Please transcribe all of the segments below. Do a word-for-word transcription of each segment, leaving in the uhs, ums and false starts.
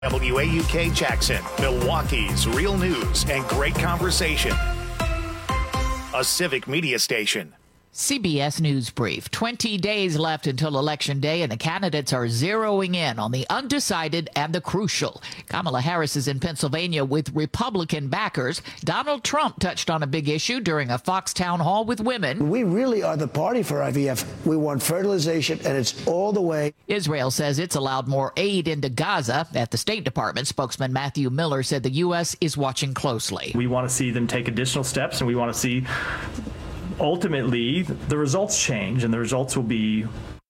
W A U K Jackson, Milwaukee's real news and great conversation. A civic media station. C B S News Brief. twenty days left until Election Day, and the candidates are zeroing in on the undecided and the crucial. Kamala Harris is in Pennsylvania with Republican backers. Donald Trump touched on a big issue during a Fox town hall with women. We really are the party for I V F. We want fertilization, and it's all the way. Israel says it's allowed more aid into Gaza. At the State Department, spokesman Matthew Miller said the U S is watching closely. We want to see them take additional steps, and we want to see ultimately the results change, and the results will be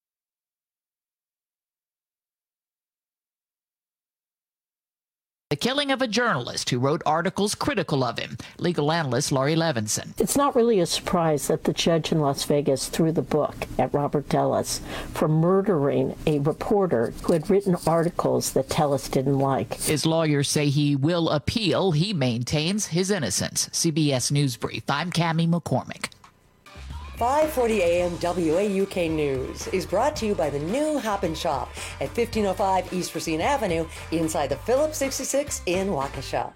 the killing of a journalist who wrote articles critical of him. Legal analyst Laurie Levinson. It's not really a surprise that the judge in Las Vegas threw the book at Robert Tellis for murdering a reporter who had written articles that Tellis didn't like. His lawyers say he will appeal. He maintains his innocence. C B S News Brief. I'm Cammie McCormick. five forty a m W A U K News is brought to you by the new Hop and Shop at fifteen oh five East Racine Avenue inside the Phillips sixty-six in Waukesha.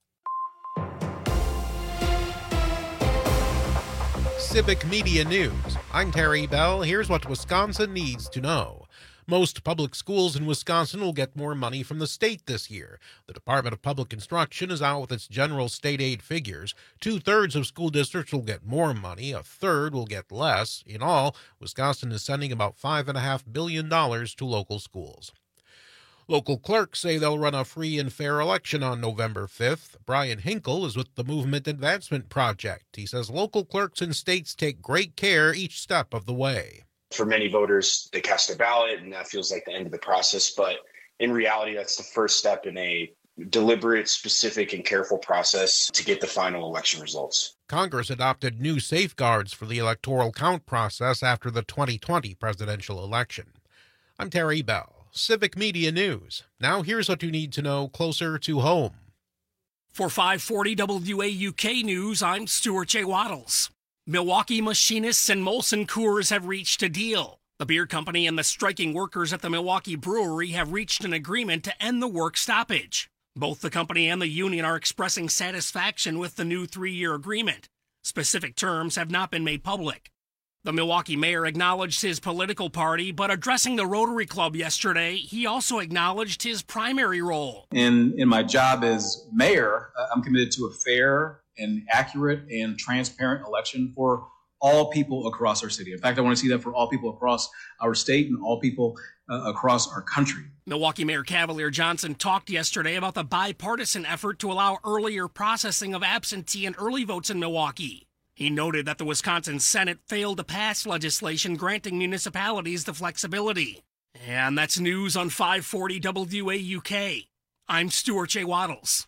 Civic Media News. I'm Terry Bell. Here's what Wisconsin needs to know. Most public schools in Wisconsin will get more money from the state this year. The Department of Public Instruction is out with its general state aid figures. Two-thirds of school districts will get more money. A third will get less. In all, Wisconsin is sending about five point five billion dollars to local schools. Local clerks say they'll run a free and fair election on November fifth. Brian Hinkle is with the Movement Advancement Project. He says local clerks in states take great care each step of the way. For many voters, they cast their ballot, and that feels like the end of the process. But in reality, that's the first step in a deliberate, specific, and careful process to get the final election results. Congress adopted new safeguards for the electoral count process after the twenty twenty presidential election. I'm Terry Bell, Civic Media News. Now here's what you need to know closer to home. For five forty W A U K News, I'm Stuart J. Waddles. Milwaukee Machinists and Molson Coors have reached a deal. The beer company and the striking workers at the Milwaukee Brewery have reached an agreement to end the work stoppage. Both the company and the union are expressing satisfaction with the new three-year agreement. Specific terms have not been made public. The Milwaukee mayor acknowledged his political party, but addressing the Rotary Club yesterday, he also acknowledged his primary role. In, in my job as mayor, I'm committed to a fair and accurate and transparent election for all people across our city. In fact, I want to see that for all people across our state and all people uh, across our country. Milwaukee Mayor Cavalier Johnson talked yesterday about the bipartisan effort to allow earlier processing of absentee and early votes in Milwaukee. He noted that the Wisconsin Senate failed to pass legislation granting municipalities the flexibility. And that's news on five forty W A U K. I'm Stuart J. Waddles.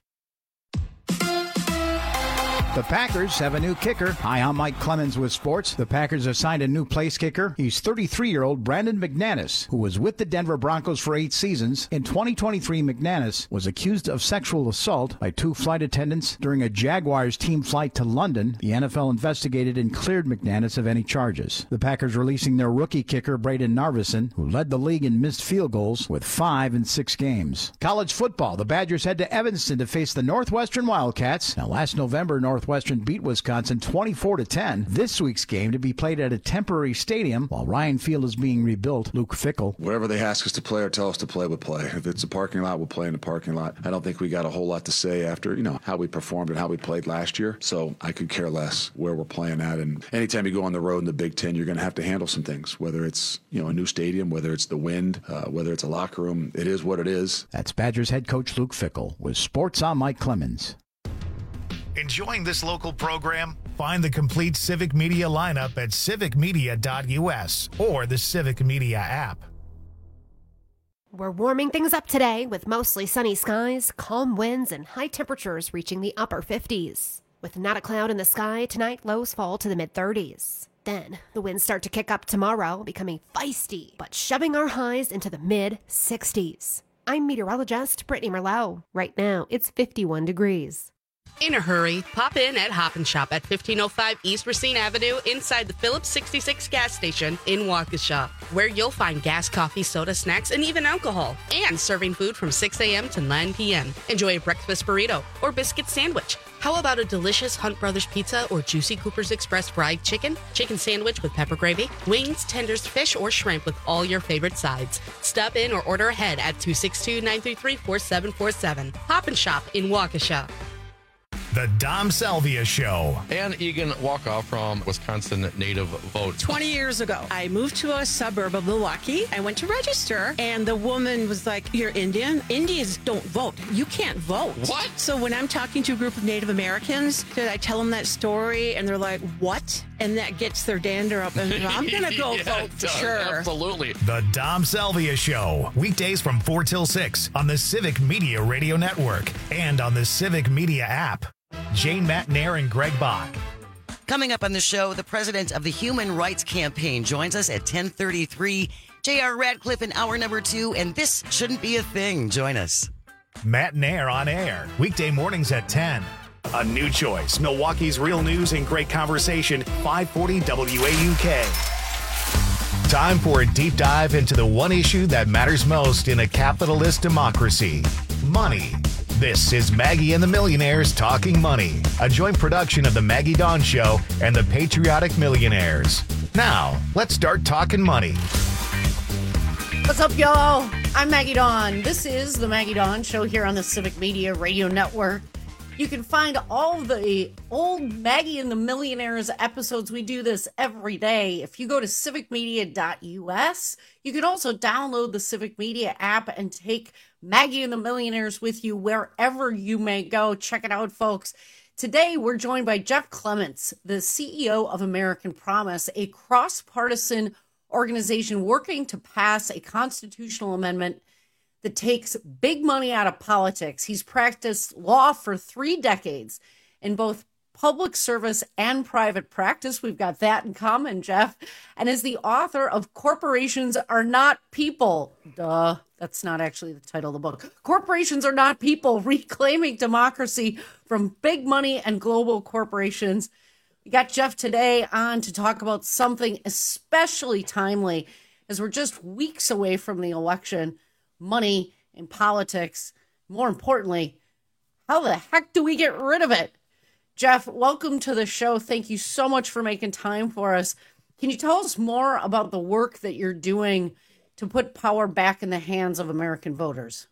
The Packers have a new kicker. Hi, I'm Mike Clemens with sports. The Packers have signed a new place kicker. He's thirty-three-year-old Brandon McManus, who was with the Denver Broncos for eight seasons. In twenty twenty-three, McManus was accused of sexual assault by two flight attendants during a Jaguars team flight to London. The N F L investigated and cleared McManus of any charges. The Packers releasing their rookie kicker, Braden Narveson, who led the league in missed field goals with five in six games. College football. The Badgers head to Evanston to face the Northwestern Wildcats. Now, last November, Northwestern beat Wisconsin twenty-four to ten. This week's game to be played at a temporary stadium while Ryan Field is being rebuilt. Luke Fickell. Whatever they ask us to play or tell us to play, we'll play. If it's a parking lot, we'll play in the parking lot. I don't think we got a whole lot to say after, you know, how we performed and how we played last year. So I could care less where we're playing at. And anytime you go on the road in the Big Ten, you're going to have to handle some things, whether it's, you know, a new stadium, whether it's the wind, uh, whether it's a locker room. It is what it is. That's Badgers head coach Luke Fickell. With sports, I'm Mike Clemens. Enjoying this local program? Find the complete Civic Media lineup at civic media dot u s or the Civic Media app. We're warming things up today with mostly sunny skies, calm winds, and high temperatures reaching the upper fifties. With not a cloud in the sky, tonight lows fall to the mid-thirties. Then, the winds start to kick up tomorrow, becoming feisty, but shoving our highs into the mid-sixties. I'm meteorologist Brittany Merlot. Right now, it's fifty-one degrees. In a hurry, pop in at Hop and Shop at fifteen oh five East Racine Avenue inside the Phillips sixty-six gas station in Waukesha, where you'll find gas, coffee, soda, snacks, and even alcohol, and serving food from six a.m. to nine p.m. Enjoy a breakfast burrito or biscuit sandwich. How about a delicious Hunt Brothers pizza or juicy Cooper's Express fried chicken, chicken sandwich with pepper gravy, wings, tenders, fish, or shrimp with all your favorite sides? Stop in or order ahead at two six two, nine three three, four seven four seven. Hop and Shop in Waukesha. The Dom Salvia Show. Ann Egan Walkoff from Wisconsin Native Vote. twenty years ago, I moved to a suburb of Milwaukee. I went to register, and the woman was like, "You're Indian? Indians don't vote. You can't vote." What? So when I'm talking to a group of Native Americans, did I tell them that story, and they're like, "What?" And that gets their dander up, and I'm going to go Yeah, vote for sure. Absolutely. The Dom Salvia Show. Weekdays from four till six on the Civic Media Radio Network and on the Civic Media app. Jane Matnair and Greg Bach. Coming up on the show, the president of the Human Rights Campaign joins us at ten thirty-three. J R Radcliffe in hour number two, and this shouldn't be a thing. Join us. Matnair on air. Weekday mornings at ten. A new choice. Milwaukee's real news and great conversation. five forty W A U K. Time for a deep dive into the one issue that matters most in a capitalist democracy. Money. This is Maggie and the Millionaires Talking Money, a joint production of the Maggie Dawn Show and the Patriotic Millionaires. Now, let's start talking money. What's up, y'all? I'm Maggie Dawn. This is the Maggie Dawn Show here on the Civic Media Radio Network. You can find all the old Maggie and the Millionaires episodes. We do this every day. If you go to civic media dot U S, you can also download the Civic Media app and take Maggie and the Millionaires with you wherever you may go. Check it out, folks. Today, we're joined by Jeff Clements, the C E O of American Promise, a cross-partisan organization working to pass a constitutional amendment that takes big money out of politics. He's practiced law for three decades in both public service and private practice. We've got that in common, Jeff. And is the author of Corporations Are Not People. Duh, that's not actually the title of the book. Corporations Are Not People, Reclaiming Democracy from Big Money and Global Corporations. We got Jeff today on to talk about something especially timely as we're just weeks away from the election. Money in politics. More importantly, how the heck do we get rid of it? Jeff, welcome to the show. Thank you so much for making time for us. Can you tell us more about the work that you're doing to put power back in the hands of American voters?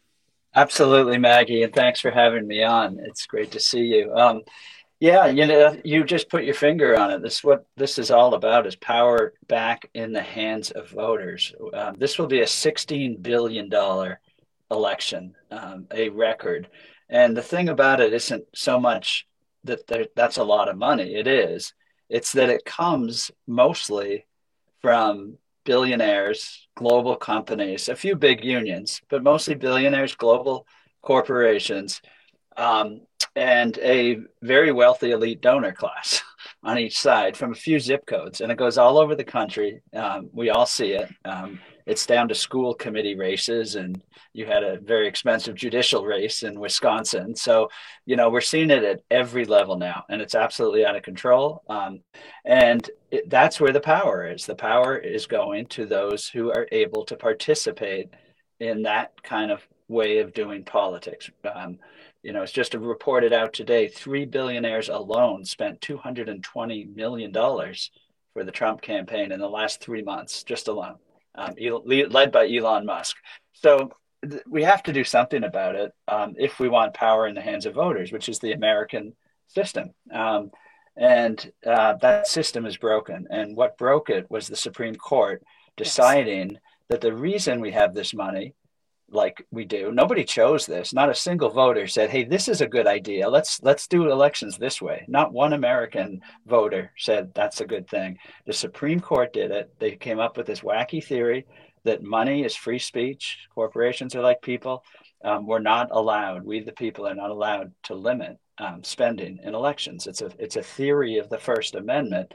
Absolutely, Maggie, and thanks for having me on. It's great to see you. Um, yeah, you know, you just put your finger on it. This is what this is all about: is power back in the hands of voters. Um, this will be a sixteen billion dollars election, um, a record. And the thing about it isn't so much that there, that's a lot of money. It is. It's that it comes mostly from billionaires, global companies, a few big unions, but mostly billionaires, global corporations, um, and a very wealthy elite donor class on each side from a few zip codes. And it goes all over the country. Um, we all see it. Um, it's down to school committee races, and you had a very expensive judicial race in Wisconsin. So, you know, we're seeing it at every level now, and it's absolutely out of control. Um, and it, that's where the power is. The power is going to those who are able to participate in that kind of way of doing politics. Um, you know, it's just reported out today, three billionaires alone spent two hundred twenty million dollars for the Trump campaign in the last three months, just alone. Um, led by Elon Musk. So th- we have to do something about it um, if we want power in the hands of voters, which is the American system. Um, and uh, that system is broken. And what broke it was the Supreme Court deciding yes. that the reason we have this money, like we do, nobody chose this. Not a single voter said, hey, this is a good idea. Let's let's do elections this way. Not one American voter said that's a good thing. The Supreme Court did it. They came up with this wacky theory that money is free speech. Corporations are like people. Um, we're not allowed, we the people are not allowed to limit um, spending in elections. It's a it's a theory of the First Amendment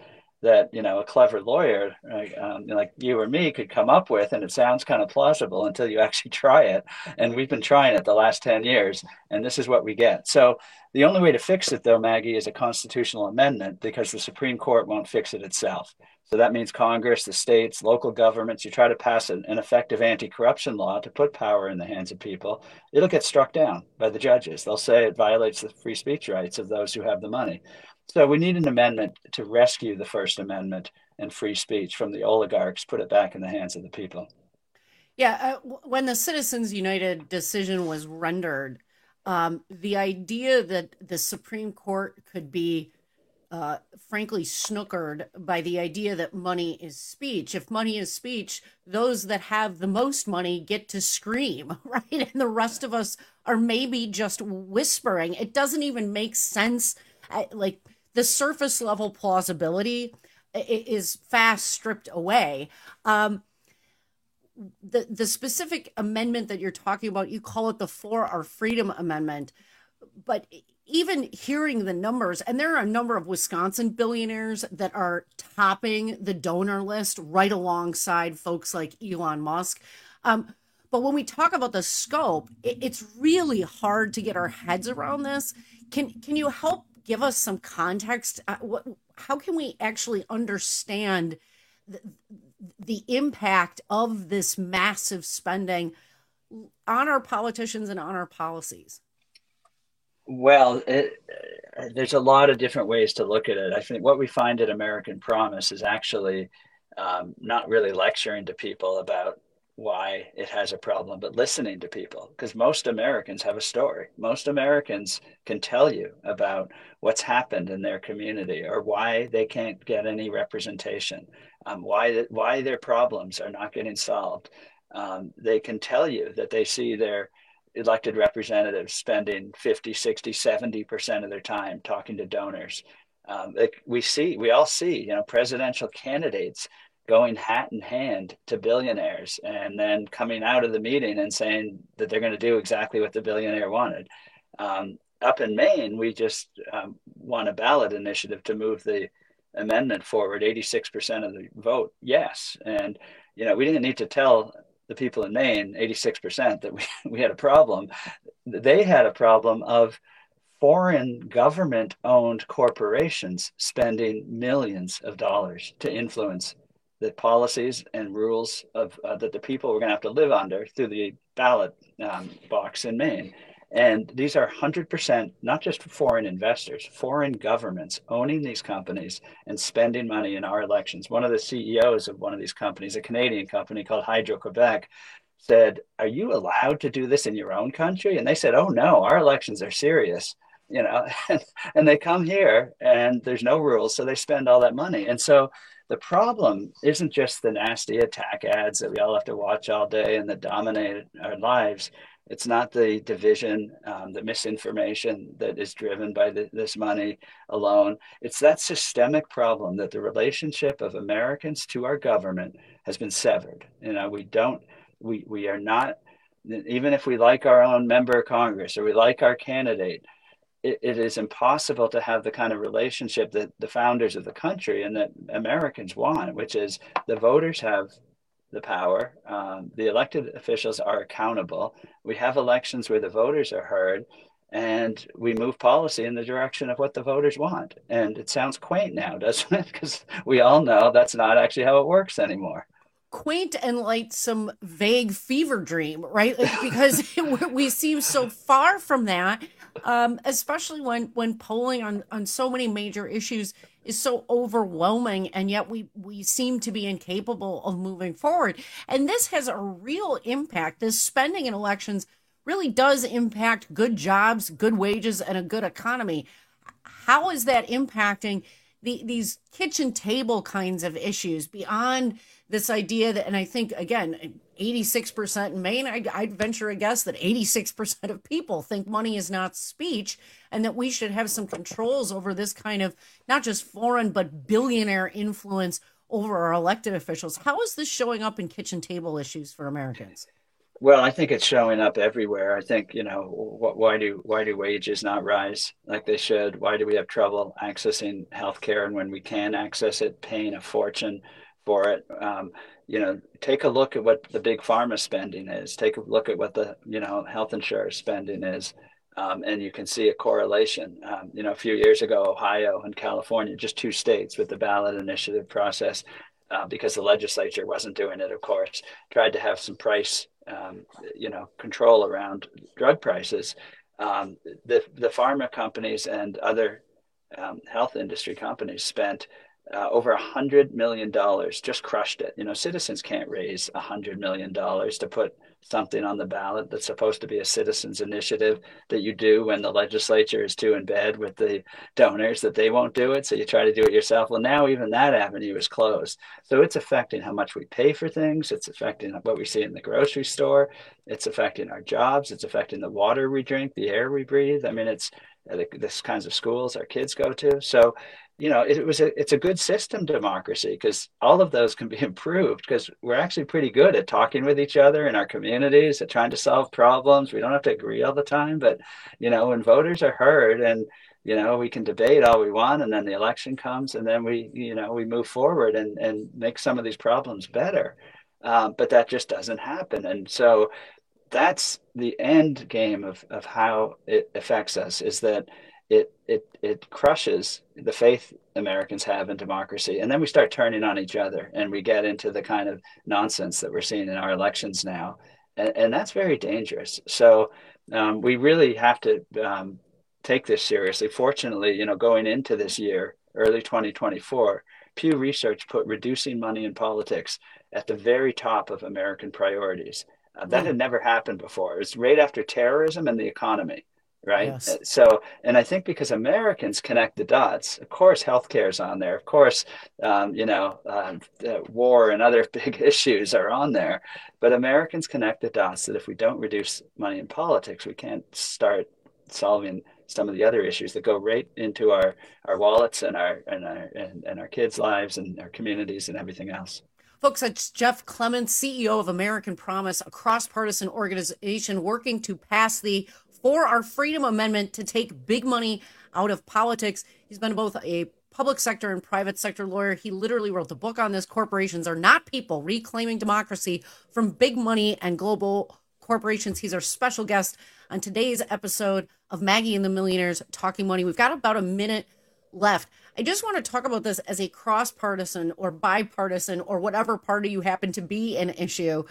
that, you know, a clever lawyer uh, um, like you or me could come up with, and it sounds kind of plausible until you actually try it. And we've been trying it the last ten years, and this is what we get. So the only way to fix it, though, Maggie, is a constitutional amendment, because the Supreme Court won't fix it itself. So that means Congress, the states, local governments, you try to pass an, an effective anti-corruption law to put power in the hands of people, it'll get struck down by the judges. They'll say it violates the free speech rights of those who have the money. So we need an amendment to rescue the First Amendment and free speech from the oligarchs, put it back in the hands of the people. Yeah, uh, when the Citizens United decision was rendered, um, the idea that the Supreme Court could be, uh, frankly, snookered by the idea that money is speech. If money is speech, those that have the most money get to scream, right? And the rest of us are maybe just whispering. It doesn't even make sense. I, like, the surface level plausibility is fast stripped away. Um, the the specific amendment that you're talking about, you call it the For Our Freedom Amendment, but even hearing the numbers, and there are a number of Wisconsin billionaires that are topping the donor list right alongside folks like Elon Musk. Um, but when we talk about the scope, it, it's really hard to get our heads around this. Can can you help give us some context? Uh, what, how can we actually understand the, the impact of this massive spending on our politicians and on our policies? Well, it, uh, there's a lot of different ways to look at it. I think what we find at American Promise is actually um, not really lecturing to people about why it has a problem, but listening to people, because most Americans have a story. Most Americans can tell you about what's happened in their community or why they can't get any representation, um, why why their problems are not getting solved. Um, they can tell you that they see their elected representatives spending fifty, sixty, seventy percent of their time talking to donors. Um, like we see, we all see, you know, presidential candidates going hat in hand to billionaires and then coming out of the meeting and saying that they're going to do exactly what the billionaire wanted. Um, up in Maine, we just um, won a ballot initiative to move the amendment forward, eighty-six percent of the vote, yes. And, you know, we didn't need to tell the people in Maine, eighty-six percent, that we, we had a problem. They had a problem of foreign government-owned corporations spending millions of dollars to influence the policies and rules of uh, that the people were going to have to live under through the ballot um, box in Maine. And these are one hundred percent, not just foreign investors, foreign governments owning these companies and spending money in our elections. One of the C E Os of one of these companies, a Canadian company called Hydro-Quebec, said, "Are you allowed to do this in your own country?" And they said, "Oh, no, our elections are serious." You know, and, and they come here and there's no rules, so they spend all that money. And so the problem isn't just the nasty attack ads that we all have to watch all day and that dominate our lives. It's not the division, um, the misinformation that is driven by the, this money alone. It's that systemic problem that the relationship of Americans to our government has been severed. You know, we don't, we, we are not, even if we like our own member of Congress or we like our candidate, it, it is impossible to have the kind of relationship that the founders of the country and that Americans want, which is the voters have the power. Um, the elected officials are accountable. We have elections where the voters are heard, and we move policy in the direction of what the voters want. And it sounds quaint now, doesn't it? Because we all know that's not actually how it works anymore. Quaint and like some vague fever dream, right? Like, because we seem so far from that, um, especially when when polling on on so many major issues is so overwhelming, and yet we we seem to be incapable of moving forward. And this has a real impact. This spending in elections really does impact good jobs, good wages, and a good economy. How is that impacting the, these kitchen table kinds of issues beyond this idea that, and I think, again, eighty-six percent in Maine, I'd, I'd venture a guess that eighty-six percent of people think money is not speech, and that we should have some controls over this kind of not just foreign, but billionaire influence over our elected officials. How is this showing up in kitchen table issues for Americans? Well, I think it's showing up everywhere. I think, you know, wh- why do why do wages not rise like they should? Why do we have trouble accessing healthcare, and when we can access it, paying a fortune for it? Um, you know, take a look at what the big pharma spending is. Take a look at what the, you know, health insurance spending is. Um, and you can see a correlation. Um, you know, a few years ago, Ohio and California, just two states with the ballot initiative process, uh, because the legislature wasn't doing it, of course, tried to have some price, um, you know, control around drug prices. Um, the, the pharma companies and other um, health industry companies spent uh, over a hundred million dollars, just crushed it. You know, citizens can't raise a hundred million dollars to put something on the ballot that's supposed to be a citizens initiative that you do when the legislature is too in bed with the donors that they won't do it. So you try to do it yourself. Well, now even that avenue is closed. So it's affecting how much we pay for things. It's affecting what we see in the grocery store. It's affecting our jobs. It's affecting the water we drink, the air we breathe. I mean, it's the, this kinds of schools our kids go to. So, you know, it was a, it's a good system democracy, because all of those can be improved, because we're actually pretty good at talking with each other in our communities, at trying to solve problems. We don't have to agree all the time, but, you know, when voters are heard, and, you know, we can debate all we want, and then the election comes, and then we, you know, we move forward and, and make some of these problems better. Um, but that just doesn't happen. And so that's the end game of, of how it affects us, is that it it it crushes the faith Americans have in democracy. And then we start turning on each other, and we get into the kind of nonsense that we're seeing in our elections now. And, and that's very dangerous. So um, we really have to um, take this seriously. Fortunately, you know, going into this year, early twenty twenty-four, Pew Research put reducing money in politics at the very top of American priorities. Uh, that mm. had never happened before. It was right after terrorism and the economy. Right. Yes. So, and I think because Americans connect the dots, of course, healthcare is on there. Of course, um, you know, uh, war and other big issues are on there. But Americans connect the dots that if we don't reduce money in politics, we can't start solving some of the other issues that go right into our, our wallets and our and our and, and our kids' lives and our communities and everything else. Folks, that's Jeff Clements, C E O of American Promise, a cross-partisan organization working to pass the For Our Freedom Amendment to take big money out of politics. He's been both a public sector and private sector lawyer. He literally wrote the book on this. Corporations Are Not People: Reclaiming Democracy from Big Money and Global Corporations. He's our special guest on today's episode of Maggie and the Millionaires Talking Money. We've got about a minute left. I just want to talk about this as a cross-partisan or bipartisan or whatever party you happen to be an issue.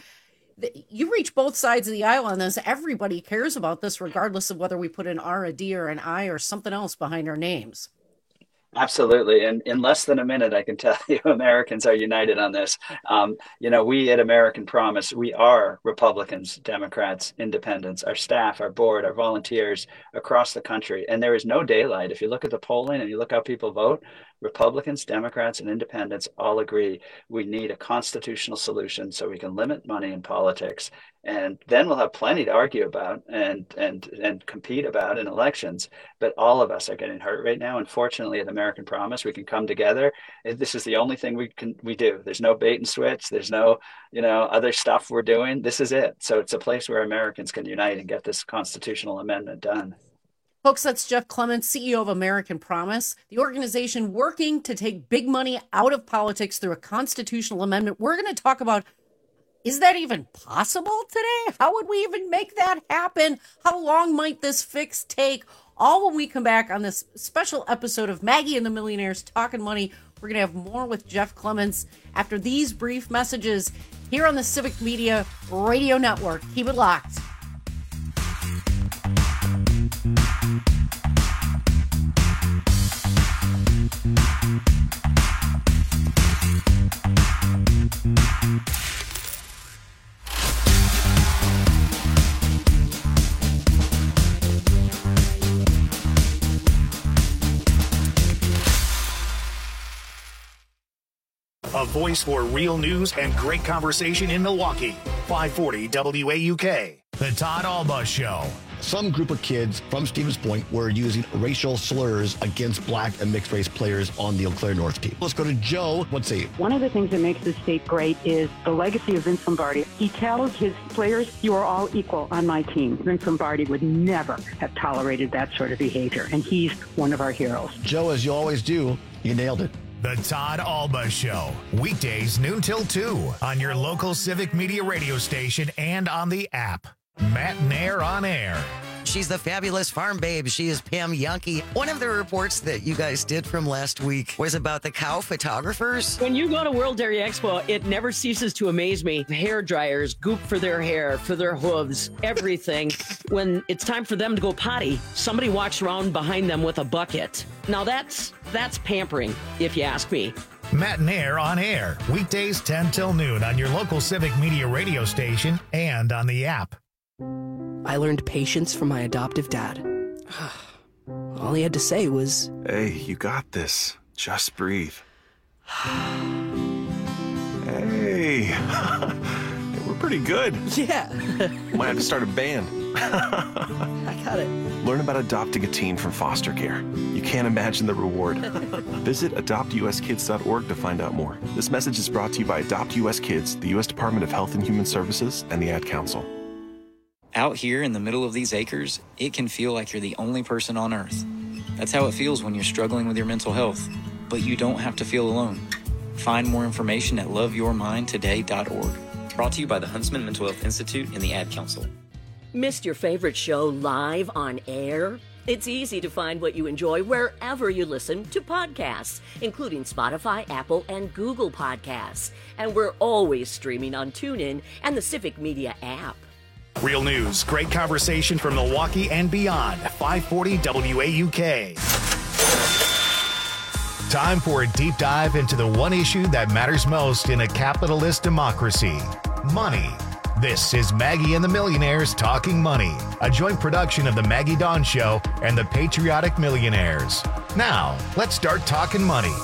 You reach both sides of the aisle on this. Everybody cares about this, regardless of whether we put an R, a D, or an I, or something else behind our names. Absolutely. And in less than a minute, I can tell you Americans are united on this. Um, you know, we at American Promise, we are Republicans, Democrats, independents, our staff, our board, our volunteers across the country. And there is no daylight. If you look at the polling and you look how people vote, Republicans, Democrats, and independents all agree we need a constitutional solution so we can limit money in politics. And then we'll have plenty to argue about and and and compete about in elections. But all of us are getting hurt right now. And fortunately, at American Promise, we can come together. This is the only thing we can we do. There's no bait and switch. There's no, you know, other stuff we're doing. This is it. So it's a place where Americans can unite and get this constitutional amendment done. Folks, that's Jeff Clements, C E O of American Promise, the organization working to take big money out of politics through a constitutional amendment. We're going to talk about, is that even possible today? How would we even make that happen? How long might this fix take? All when we come back on this special episode of Maggie and the Millionaires Talking Money. We're going to have more with Jeff Clements after these brief messages here on the Civic Media Radio Network. Keep it locked. A voice for real news and great conversation in Milwaukee. five forty W A U K. The Todd Alba Show. some group of kids from Stevens Point were using racial slurs against black and mixed race players on the Eau Claire North team. Let's go to Joe. What's he? One of the things that makes this state great is the legacy of Vince Lombardi. He tells his players, you are all equal on my team. Vince Lombardi would never have tolerated that sort of behavior, and he's one of our heroes. Joe, as you always do, you nailed it. The Todd Alba Show, weekdays noon till two on your local Civic Media radio station and on the app. Matt Nair on air. She's the fabulous farm babe. She is Pam Yankee. One of the reports that you guys did from last week was about the cow photographers. When you go to World Dairy Expo, it never ceases to amaze me. Hair dryers, goop for their hair, for their hooves, everything. When it's time for them to go potty, somebody walks around behind them with a bucket. Now that's that's pampering, if you ask me. Matt Nair on air, weekdays ten till noon on your local Civic Media radio station and on the app. I learned patience from my adoptive dad. All he had to say was, "Hey, you got this. Just breathe." Hey, we're pretty good. Yeah. Might have to start a band. I got it. Learn about adopting a teen from foster care. You can't imagine the reward. Visit adopt u s kids dot org to find out more. This message is brought to you by Adopt U S Kids, the U S Department of Health and Human Services, and the Ad Council. Out here in the middle of these acres, it can feel like you're the only person on Earth. That's how it feels when you're struggling with your mental health. But you don't have to feel alone. Find more information at love your mind today dot org. Brought to you by the Huntsman Mental Health Institute and the Ad Council. Missed your favorite show live on air? It's easy to find what you enjoy wherever you listen to podcasts, including Spotify, Apple, and Google Podcasts. And we're always streaming on TuneIn and the Civic Media app. Real news, great conversation from Milwaukee and beyond. five forty W A U K. Time for a deep dive into the one issue that matters most in a capitalist democracy: money. This is Maggie and the Millionaires Talking Money, a joint production of the Maggie Dawn Show and the Patriotic Millionaires. Now, let's start talking money.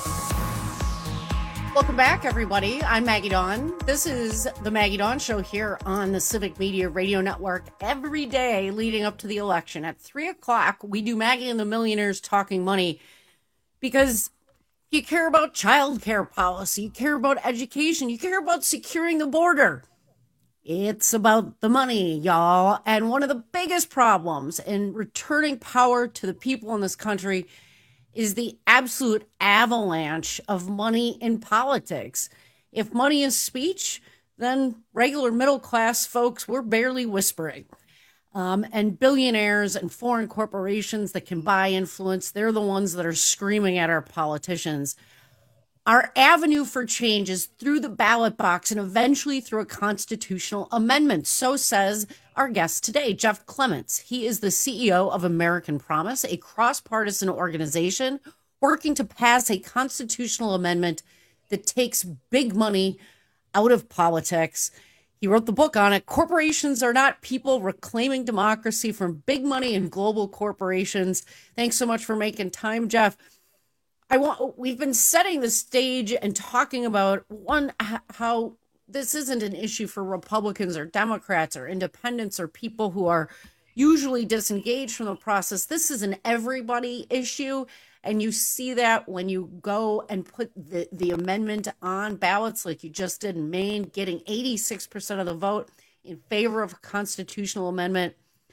Welcome back, everybody. I'm Maggie Dawn. This is the Maggie Dawn Show here on the Civic Media Radio Network. Every day leading up to the election at three o'clock, we do Maggie and the Millionaires Talking Money because you care about child care policy, you care about education, you care about securing the border. It's about the money, y'all. And one of the biggest problems in returning power to the people in this country is the absolute avalanche of money in politics. If money is speech, then regular middle class folks, we're barely whispering. Um, and billionaires and foreign corporations that can buy influence, they're the ones that are screaming at our politicians. Our avenue for change is through the ballot box and eventually through a constitutional amendment. So says our guest today, Jeff Clements. He is the C E O of American Promise, a cross-partisan organization working to pass a constitutional amendment that takes big money out of politics. He wrote the book on it. Corporations are not people reclaiming democracy from big money and global corporations. Thanks so much for making time, Jeff. I want, we've been setting the stage and talking about, one, how this isn't an issue for Republicans or Democrats or independents or people who are usually disengaged from the process. This is an everybody issue. And you see that when you go and put the, the amendment on ballots like you just did in Maine, getting eighty-six percent of the vote in favor of a constitutional amendment.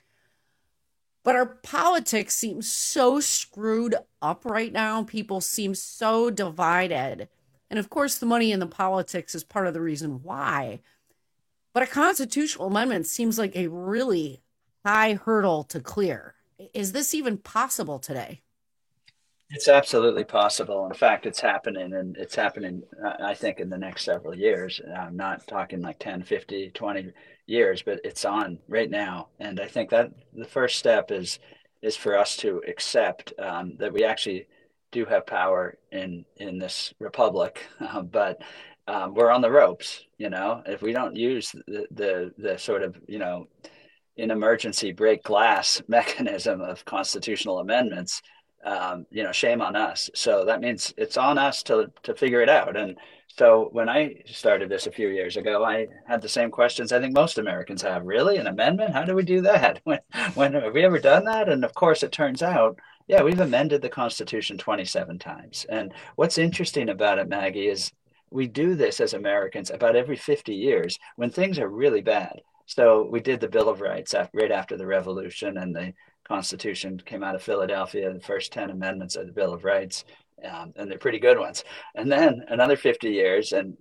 But our politics seems so screwed up right now. People seem so divided. And of course, the money in the politics is part of the reason why. But a constitutional amendment seems like a really high hurdle to clear. Is this even possible today? It's absolutely possible. In fact, it's happening, and it's happening, I think, in the next several years. I'm not talking like ten, fifty, twenty years, but it's on right now. And I think that the first step is is for us to accept um, that we actually do have power in, in this republic, uh, but um, we're on the ropes. You know, if we don't use the, the, the sort of, you know, in emergency break glass mechanism of constitutional amendments, um, you know, shame on us. So that means it's on us to to figure it out. And so when I started this a few years ago, I had the same questions I think most Americans have. Really, an amendment? How do we do that? When, when have we ever done that? And of course, it turns out, yeah, we've amended the Constitution twenty-seven times. And what's interesting about it, Maggie, is we do this as Americans about every fifty years when things are really bad. So we did the Bill of Rights after, right after the Revolution, and the Constitution came out of Philadelphia, the first ten amendments of the Bill of Rights. Um, and they're pretty good ones. And then another fifty years and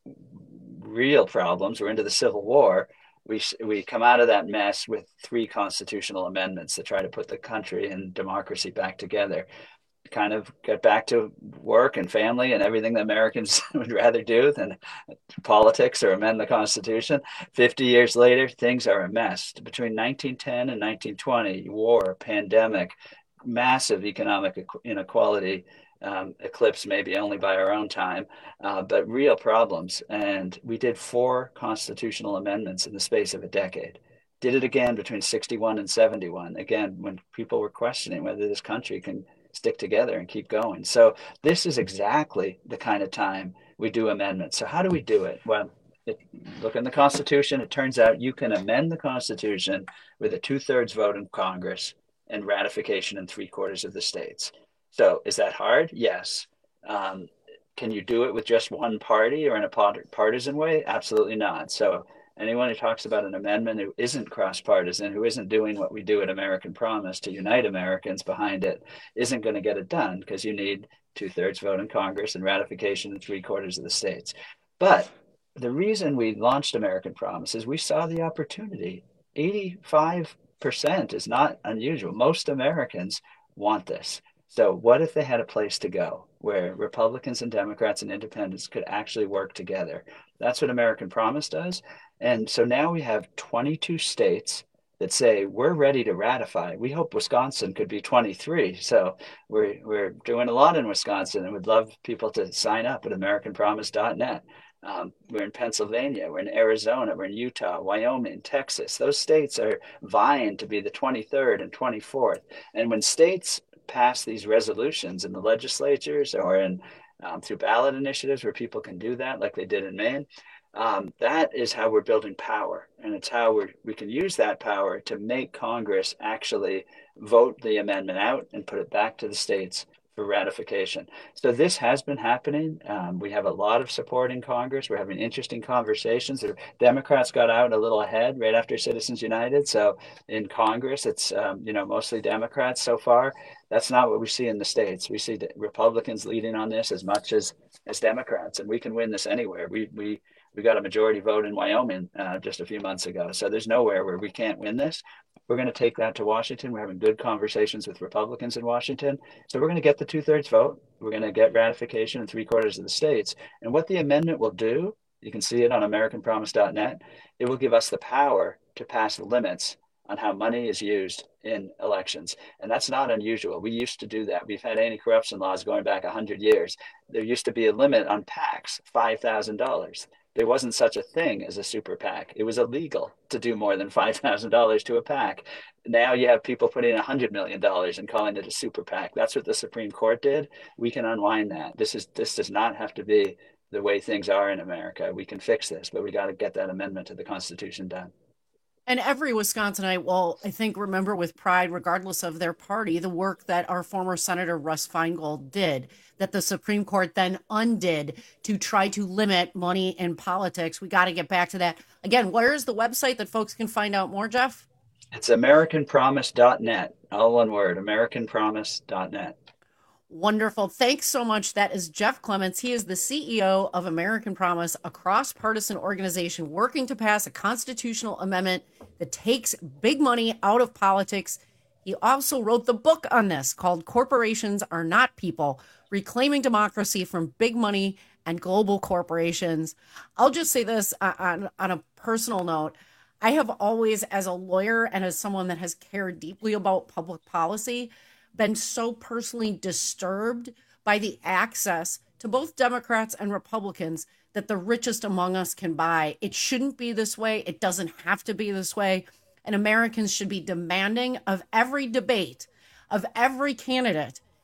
real problems. We're into the Civil War. We we come out of that mess with three constitutional amendments that try to put the country and democracy back together, kind of get back to work and family and everything that Americans would rather do than politics or amend the Constitution. fifty years later, things are a mess. Between nineteen ten and nineteen twenty, war, pandemic, massive economic inequality, Um, eclipsed maybe only by our own time, uh, but real problems. And we did four constitutional amendments in the space of a decade. Did it again between sixty-one and seventy-one, again, when people were questioning whether this country can stick together and keep going. So this is exactly the kind of time we do amendments. So how do we do it? Well, it, look in the Constitution. It turns out you can amend the Constitution with a two-thirds vote in Congress and ratification in three quarters of the states. So is that hard? Yes. Um, can you do it with just one party or in a partisan way? Absolutely not. So anyone who talks about an amendment who isn't cross-partisan, who isn't doing what we do at American Promise to unite Americans behind it, isn't going to get it done, because you need two-thirds vote in Congress and ratification in three quarters of the states. But the reason we launched American Promise is we saw the opportunity. eighty-five percent is not unusual. Most Americans want this. So what if they had a place to go where Republicans and Democrats and independents could actually work together? That's what American Promise does. And so now we have twenty-two states that say, we're ready to ratify. We hope Wisconsin could be twenty-three. So we're, we're doing a lot in Wisconsin and would love people to sign up at american promise dot net. Um, we're in Pennsylvania, we're in Arizona, we're in Utah, Wyoming, Texas. Those states are vying to be the twenty-third and twenty-fourth. And when states pass these resolutions in the legislatures or in um, through ballot initiatives where people can do that, like they did in Maine, um, that is how we're building power. And it's how we're, we can use that power to make Congress actually vote the amendment out and put it back to the states for ratification. So this has been happening. Um, we have a lot of support in Congress. We're having interesting conversations. The Democrats got out a little ahead right after Citizens United. So in Congress, it's um, you know mostly Democrats so far. That's not what we see in the states. We see the Republicans leading on this as much as as Democrats, and we can win this anywhere. We we we got a majority vote in Wyoming uh, just a few months ago. So there's nowhere where we can't win this. We're going to take that to Washington. We're having good conversations with Republicans in Washington. So we're going to get the two-thirds vote. We're going to get ratification in three quarters of the states. And what the amendment will do, you can see it on american promise dot net, it will give us the power to pass limits on how money is used in elections. And that's not unusual. We used to do that. We've had anti-corruption laws going back one hundred years. There used to be a limit on PACs, five thousand dollars. There wasn't such a thing as a super PAC. It was illegal to do more than five thousand dollars to a PAC. Now you have people putting one hundred million dollars and calling it a super PAC. That's what the Supreme Court did. We can unwind that. This is this does not have to be the way things are in America. We can fix this, but we got to get that amendment to the Constitution done. And every Wisconsinite will, I think, remember with pride, regardless of their party, the work that our former Senator Russ Feingold did, that the Supreme Court then undid to try to limit money in politics. We got to get back to that. Again, where is the website that folks can find out more, Jeff? It's american promise dot net. All one word, american promise dot net. Wonderful. Thanks so much. That is Jeff Clements. He is the C E O of American Promise, a cross-partisan organization working to pass a constitutional amendment that takes big money out of politics. He also wrote the book on this called Corporations Are Not People, Reclaiming Democracy from Big Money and Global Corporations. I'll just say this on, on a personal note. I have always, as a lawyer and as someone that has cared deeply about public policy, been so personally disturbed by the access to both Democrats and Republicans that the richest among us can buy. It shouldn't be this way. It doesn't have to be this way. And Americans should be demanding of every debate, of every candidate,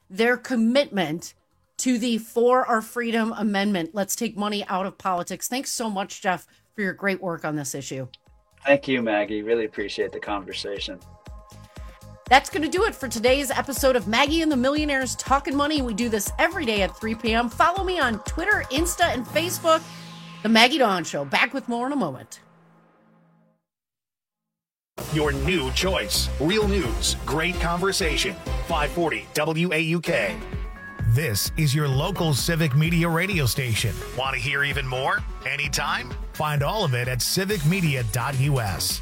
their commitment to the For Our Freedom Amendment. Let's take money out of politics. Thanks so much, Jeff, for your great work on this issue. Thank you, Maggie. Really appreciate the conversation. That's going to do it for today's episode of Maggie and the Millionaires Talking Money. We do this every day at three p.m. Follow me on Twitter, Insta, and Facebook. The Maggie Dawn Show. Back with more in a moment. Your new choice. Real news. Great conversation. five forty W A U K. This is your local civic media radio station. Want to hear even more? Anytime? Find all of it at civic media dot U S.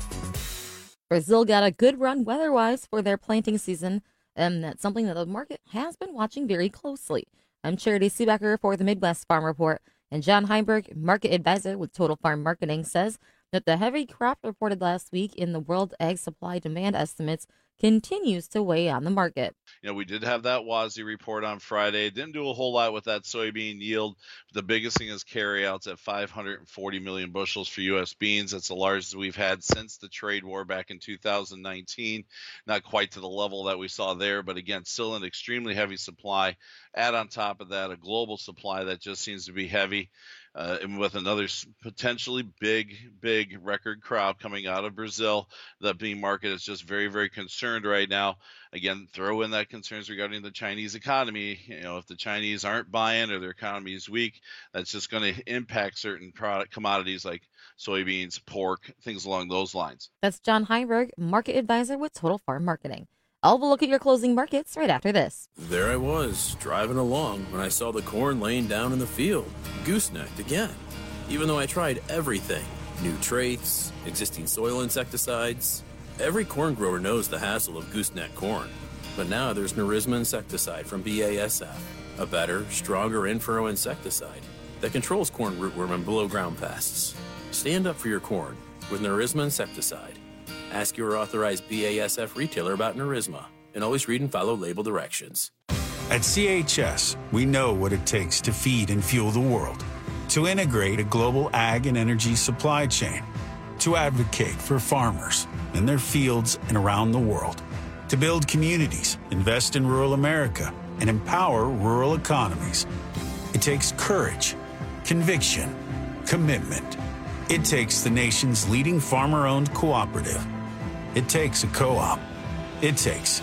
Brazil got a good run weather-wise for their planting season, and that's something that the market has been watching very closely. I'm Charity Seebecker for the Midwest Farm Report, and John Heinberg, market advisor with Total Farm Marketing, says that the heavy crop reported last week in the World Ag Supply Demand estimates continues to weigh on the market. You know, we did have that W A S D report on Friday. Didn't do a whole lot with that soybean yield. The biggest thing is carryouts at five hundred forty million bushels for U S beans. That's the largest we've had since the trade war back in two thousand nineteen. Not quite to the level that we saw there, but again, still an extremely heavy supply. Add on top of that a global supply that just seems to be heavy. Uh, and with another potentially big, big record crop coming out of Brazil, the bean market is just very, very concerned right now. Again, throw in that concerns regarding the Chinese economy. You know, if the Chinese aren't buying or their economy is weak, that's just going to impact certain product commodities like soybeans, pork, things along those lines. That's John Heinberg, market advisor with Total Farm Marketing. I'll look at your closing markets right after this. There I was, driving along when I saw the corn laying down in the field, goosenecked again. Even though I tried everything, new traits, existing soil insecticides, every corn grower knows the hassle of gooseneck corn. But now there's Nerisma insecticide from B A S F, a better, stronger in-furrow insecticide that controls corn rootworm and below-ground pests. Stand up for your corn with Nerisma insecticide. Ask your authorized B A S F retailer about Nerisma, and always read and follow label directions. At C H S, we know what it takes to feed and fuel the world, to integrate a global ag and energy supply chain, to advocate for farmers in their fields and around the world, to build communities, invest in rural America, and empower rural economies. It takes courage, conviction, commitment. It takes the nation's leading farmer-owned cooperative. It takes a co-op. It takes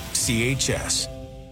C H S.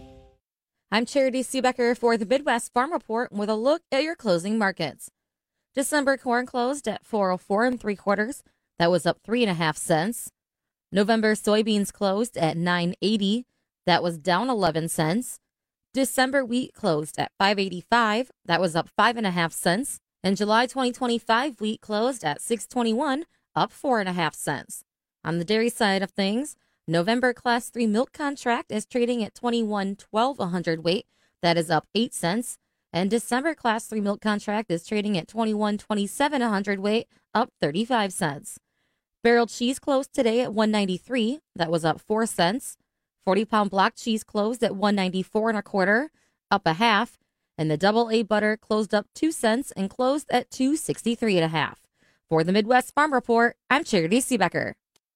I'm Charity Seebecker for the Midwest Farm Report with a look at your closing markets. December corn closed at four oh four and three quarters. That was up three and a half cents. November soybeans closed at nine eighty. That was down eleven cents. December wheat closed at five eighty-five. That was up five and a half cents. And July twenty twenty-five wheat closed at six twenty-one, up four and a half cents. On the dairy side of things, November Class three milk contract is trading at twenty-one twelve a hundredweight. That is up eight cents. And December Class three milk contract is trading at twenty-one twenty-seven a hundredweight, up thirty-five cents. Barrel cheese closed today at one ninety-three. That was up four cents. forty pound block cheese closed at one ninety-four and a quarter, up a half. And the double A butter closed up two cents and closed at two sixty-three and a half. For the Midwest Farm Report, I'm Charity Seebecker.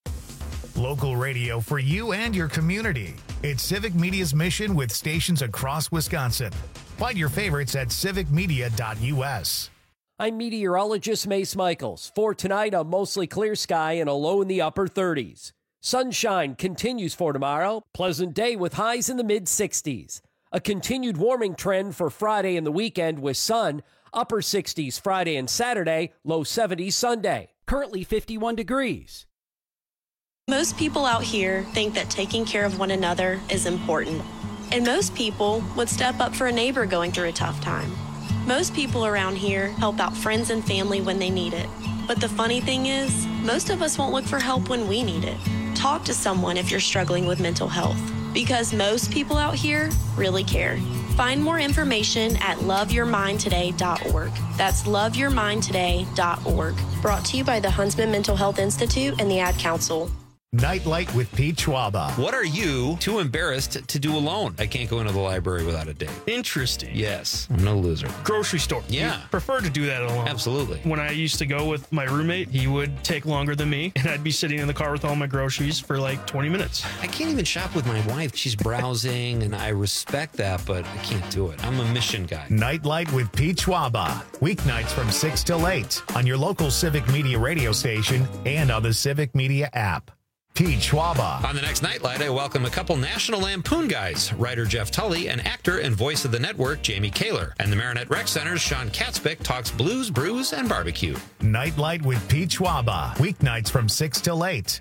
Local radio for you and your community. It's Civic Media's mission with stations across Wisconsin. Find your favorites at civic media dot U S. I'm meteorologist Mace Michaels. For tonight, a mostly clear sky and a low in the upper thirties. Sunshine continues for tomorrow. Pleasant day with highs in the mid sixties. A continued warming trend for Friday and the weekend with sun. Upper sixties Friday and Saturday, low seventies Sunday. Currently fifty-one degrees. Most people out here think that taking care of one another is important. And most people would step up for a neighbor going through a tough time. Most people around here help out friends and family when they need it. But the funny thing is, most of us won't look for help when we need it. Talk to someone if you're struggling with mental health, because most people out here really care. Find more information at love your mind today dot org. That's love your mind today dot org. Brought to you by the Huntsman Mental Health Institute and the Ad Council. Nightlight with Pete Schwaba. What are you too embarrassed to do alone? I can't go into the library without a date. Interesting. Yes. I'm no loser. Grocery store. Yeah. You prefer to do that alone. Absolutely. When I used to go with my roommate, he would take longer than me, and I'd be sitting in the car with all my groceries for like twenty minutes. I can't even shop with my wife. She's browsing, and I respect that, but I can't do it. I'm a mission guy. Nightlight with Pete Schwaba. Weeknights from six till eight on your local Civic Media radio station and on the Civic Media app. Pete Schwaba. On the next Nightlight, I welcome a couple National Lampoon guys, writer Jeff Tully and actor and voice of the network Jamie Kaler. And the Marinette Rec Center's Sean Katzbick talks blues, brews, and barbecue. Nightlight with Pete Schwaba. Weeknights from six till eight.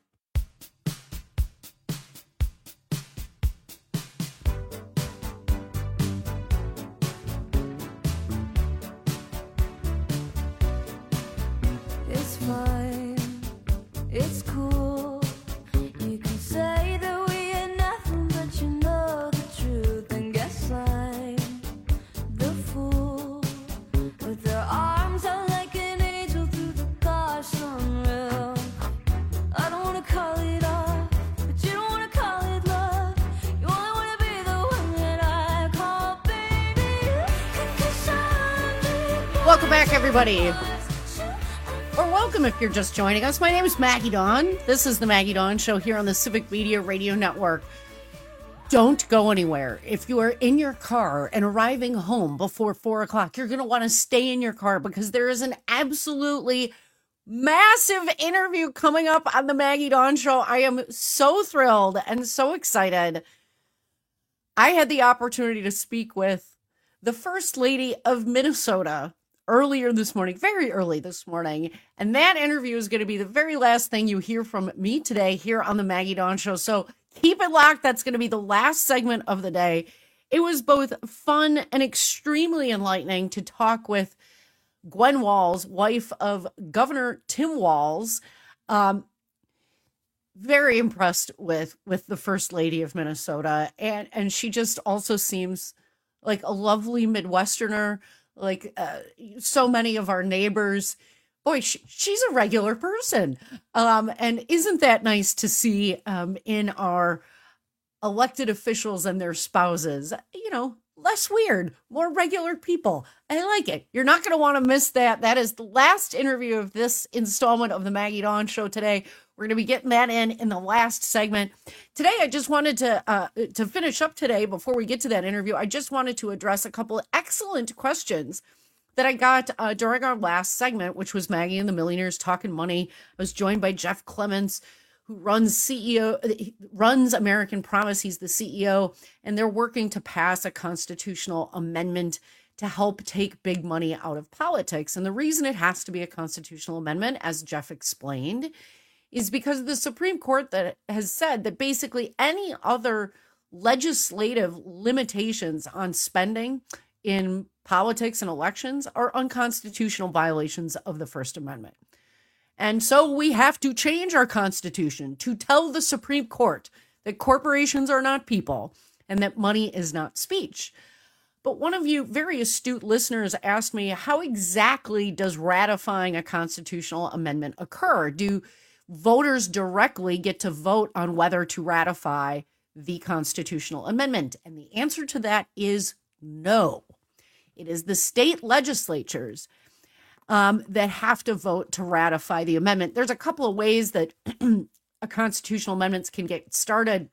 It's fine. It's cool. You can say that we ain't nothing, but you know the truth. And guess I'm the fool. With their arms out like an angel through the car sunroof. I don't wanna call it off, but you don't wanna call it love. You only wanna be the one that I call baby. 'Cause I'm Welcome back, everybody. Or welcome if you're just joining us. My name is Maggie Dawn. This is the Maggie Dawn Show here on the Civic Media Radio Network. Don't go anywhere. If you are in your car and arriving home before four o'clock, you're going to want to stay in your car because there is an absolutely massive interview coming up on the Maggie Dawn Show. I am so thrilled and so excited. I had the opportunity to speak with the First Lady of Minnesota earlier this morning, very early this morning. And that interview is going to be the very last thing you hear from me today here on the Maggie Dawn Show. So keep it locked. That's going to be the last segment of the day. It was both fun and extremely enlightening to talk with Gwen Walz, wife of Governor Tim Walz. Um, very impressed with, with the First Lady of Minnesota. And, and she just also seems like a lovely Midwesterner. Like uh, so many of our neighbors, boy, she, she's a regular person. Um, and isn't that nice to see um, in our elected officials and their spouses, you know, less weird, more regular people. I like it. You're not going to want to miss that. That is the last interview of this installment of the Maggie Dawn Show today. We're going to be getting that in in the last segment. Today, I just wanted to uh, to finish up today before we get to that interview. I just wanted to address a couple of excellent questions that I got uh, during our last segment, which was Maggie and the Millionaires Talking Money. I was joined by Jeff Clements, who runs C E O runs American Promise. He's the C E O, and they're working to pass a constitutional amendment to help take big money out of politics. And the reason it has to be a constitutional amendment, as Jeff explained, is because the Supreme Court that has said that basically any other legislative limitations on spending in politics and elections are unconstitutional violations of the First Amendment. And so we have to change our Constitution to tell the Supreme Court that corporations are not people and that money is not speech. But one of you very astute listeners asked me, how exactly does ratifying a constitutional amendment occur? Do voters directly get to vote on whether to ratify the constitutional amendment? And the answer to that is no. It is the state legislatures um, that have to vote to ratify the amendment. There's a couple of ways that a constitutional amendments can get started.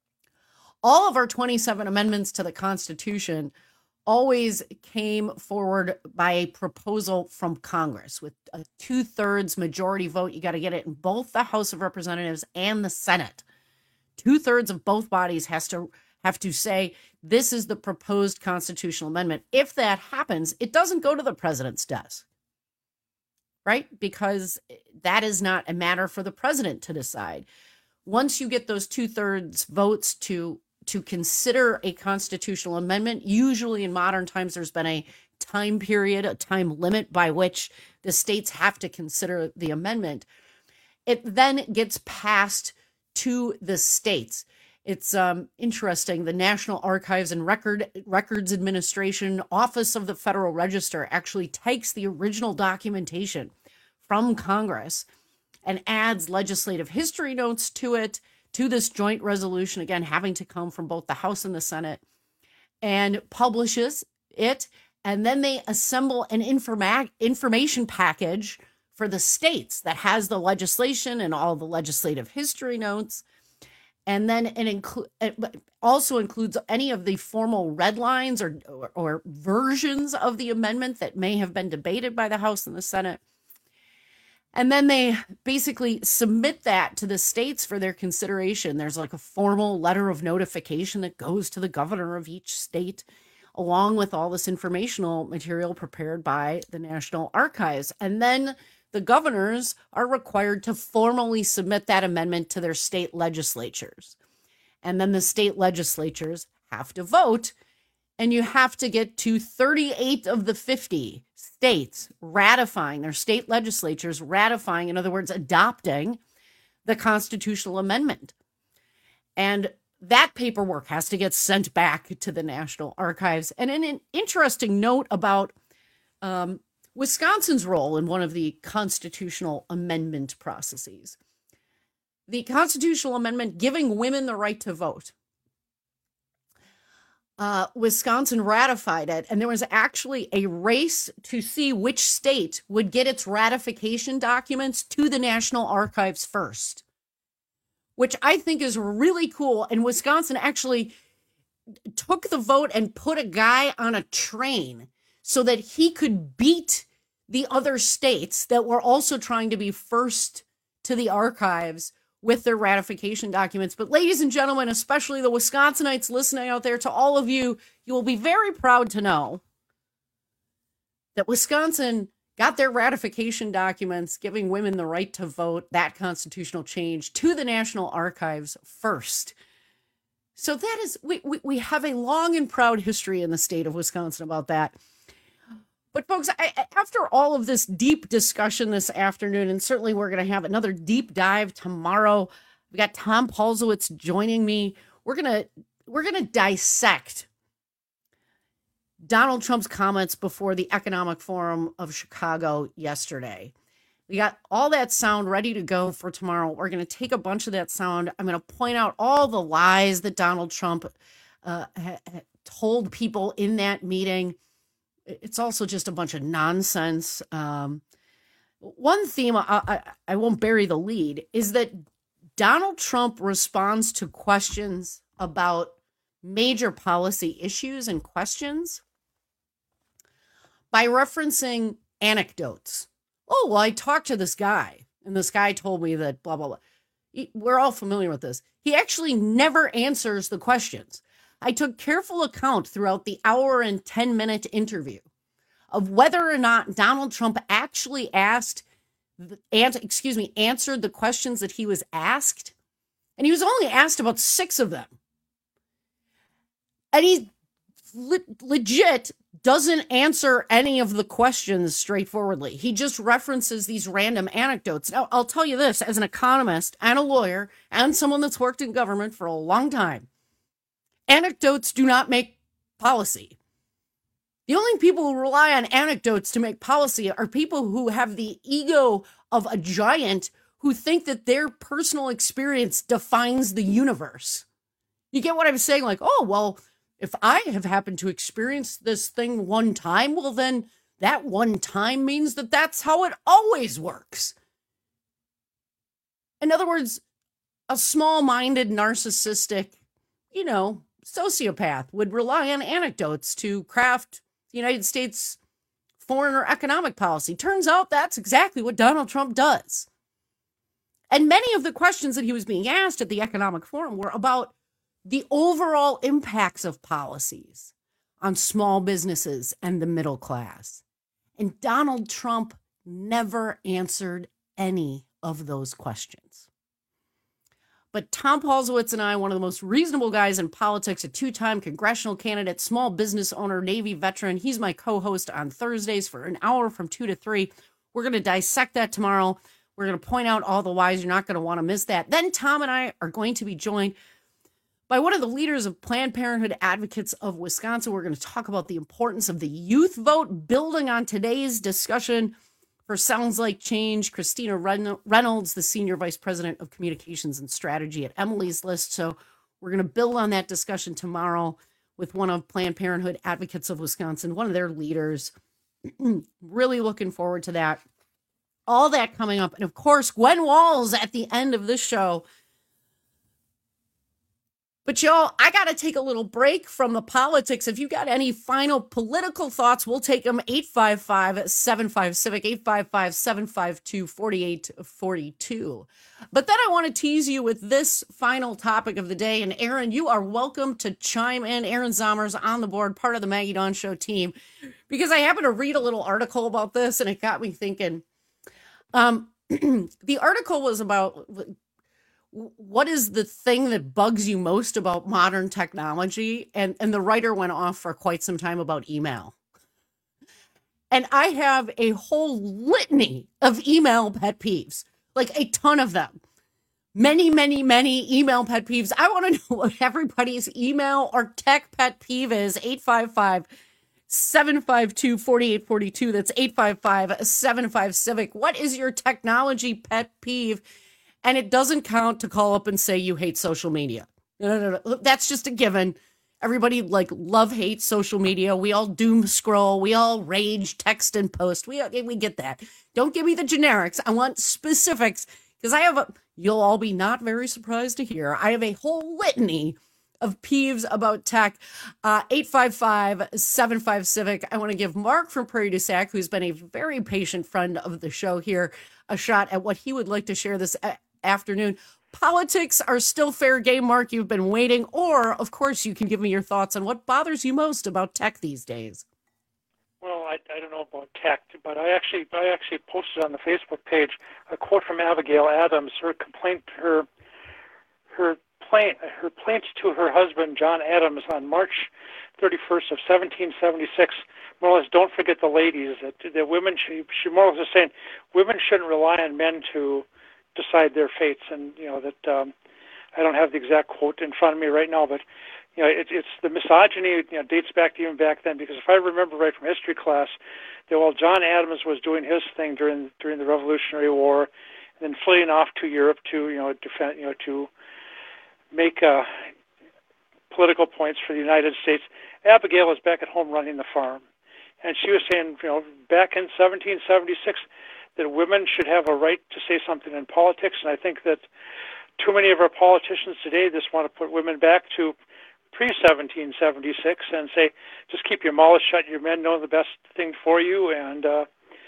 All of our twenty-seven amendments to the Constitution always came forward by a proposal from Congress with a two-thirds majority vote. You got to get it in both the House of Representatives and the Senate. Two-thirds of both bodies has to have to say, this is the proposed constitutional amendment. If that happens, it doesn't go to the president's desk, right? Because that is not a matter for the president to decide. Once you get those two-thirds votes to to consider a constitutional amendment, usually in modern times, there's been a time period, a time limit by which the states have to consider the amendment. It then gets passed to the states. It's um, interesting. The National Archives and Record Records Administration, Office of the Federal Register, actually takes the original documentation from Congress and adds legislative history notes to it, to this joint resolution, again, having to come from both the House and the Senate, and publishes it. And then they assemble an informa- information package for the states that has the legislation and all the legislative history notes. And then it, inclu- it also includes any of the formal red lines or, or, or versions of the amendment that may have been debated by the House and the Senate. And then they basically submit that to the states for their consideration. There's like a formal letter of notification that goes to the governor of each state, along with all this informational material prepared by the National Archives. And then the governors are required to formally submit that amendment to their state legislatures. And then the state legislatures have to vote, and you have to get to thirty-eight of the fifty states ratifying, their state legislatures ratifying, in other words, adopting the constitutional amendment. And that paperwork has to get sent back to the National Archives. And an interesting note about um, Wisconsin's role in one of the constitutional amendment processes. The constitutional amendment giving women the right to vote. Uh, Wisconsin ratified it, and there was actually a race to see which state would get its ratification documents to the National Archives first, which I think is really cool. And Wisconsin actually took the vote and put a guy on a train so that he could beat the other states that were also trying to be first to the archives with their ratification documents. But ladies and gentlemen, especially the Wisconsinites listening out there, to all of you, you will be very proud to know that Wisconsin got their ratification documents giving women the right to vote, that constitutional change, to the National Archives first. So that is, we, we, we have a long and proud history in the state of Wisconsin about that. But folks, I, after all of this deep discussion this afternoon, and certainly we're going to have another deep dive tomorrow. We got Tom Paulsowitz joining me. We're gonna we're gonna dissect Donald Trump's comments before the Economic Forum of Chicago yesterday. We got all that sound ready to go for tomorrow. We're going to take a bunch of that sound. I'm going to point out all the lies that Donald Trump uh, ha- ha- told people in that meeting. It's also just a bunch of nonsense. Um, one theme, I, I, I won't bury the lead, is that Donald Trump responds to questions about major policy issues and questions by referencing anecdotes. Oh, well, I talked to this guy, and this guy told me that blah, blah, blah. He, we're all familiar with this. He actually never answers the questions. I took careful account throughout the hour and ten minute interview of whether or not Donald Trump actually asked, and excuse me, answered the questions that he was asked. And he was only asked about six of them. And he le- legit doesn't answer any of the questions straightforwardly. He just references these random anecdotes. Now, I'll tell you this, as an economist and a lawyer and someone that's worked in government for a long time, anecdotes do not make policy. The only people who rely on anecdotes to make policy are people who have the ego of a giant who think that their personal experience defines the universe. You get what I'm saying? Like, oh, well, if I have happened to experience this thing one time, well, then that one time means that that's how it always works. In other words, a small-minded, narcissistic, you know, sociopath would rely on anecdotes to craft the United States foreign or economic policy. Turns out that's exactly what Donald Trump does. And many of the questions that he was being asked at the Economic Forum were about the overall impacts of policies on small businesses and the middle class. And Donald Trump never answered any of those questions. But Tom Paulsowitz and I, one of the most reasonable guys in politics, a two-time congressional candidate, small business owner, Navy veteran. He's my co-host on Thursdays for an hour from two to three. We're going to dissect that tomorrow. We're going to point out all the whys. You're not going to want to miss that. Then Tom and I are going to be joined by one of the leaders of Planned Parenthood Advocates of Wisconsin. We're going to talk about the importance of the youth vote, building on today's discussion for Sounds Like Change, Christina Reynolds, the Senior Vice President of Communications and Strategy at Emily's List. So we're going to build on that discussion tomorrow with one of Planned Parenthood Advocates of Wisconsin, one of their leaders. Really looking forward to that. All that coming up. And of course, Gwen Walls at the end of this show. But y'all, I got to take a little break from the politics. If you got any final political thoughts, we'll take them. eight five five, seven five, civic, eight five five, seven five two, four eight four two. But then I want to tease you with this final topic of the day. And Aaron, you are welcome to chime in. Aaron Zommer's on the board, part of the Maggie Dawn Show team, because I happened to read a little article about this and it got me thinking. Um, the article was about what is the thing that bugs you most about modern technology? And, and the writer went off for quite some time about email. And I have a whole litany of email pet peeves, like a ton of them. Many, many, many email pet peeves. I want to know what everybody's email or tech pet peeve is. eight five five, seven five two, four eight four two. That's eight five five, seven five, civic. What is your technology pet peeve? And it doesn't count to call up and say you hate social media. No, no, no, no. That's just a given. Everybody like love, hate social media. We all doom scroll. We all rage, text, and post. We we get that. Don't give me the generics. I want specifics because I have a, you'll all be not very surprised to hear, I have a whole litany of peeves about tech. Uh, eight five five, seven five, civic. I want to give Mark from Prairie du Sac, who's been a very patient friend of the show here, a shot at what he would like to share this a- afternoon. Politics are still fair game, Mark. You've been waiting. Or, of course, you can give me your thoughts on what bothers you most about tech these days. Well, I, I don't know about tech, but I actually I actually posted on the Facebook page a quote from Abigail Adams. Her complaint, her her plaint, her plaint to her husband John Adams on March thirty-first of seventeen seventy-six. More or less, don't forget the ladies. That that women, she she more or less is saying women shouldn't rely on men to decide their fates, and you know that um, I don't have the exact quote in front of me right now, but you know it, it's the misogyny. You know, dates back to even back then, because if I remember right from history class, that while John Adams was doing his thing during during the Revolutionary War, and then fleeing off to Europe to you know defend you know to make uh, political points for the United States, Abigail was back at home running the farm, and she was saying you know back in seventeen seventy-six. That women should have a right to say something in politics, and I think that too many of our politicians today just want to put women back to pre seventeen seventy-six and say, just keep your mouth shut, your men know the best thing for you, and uh,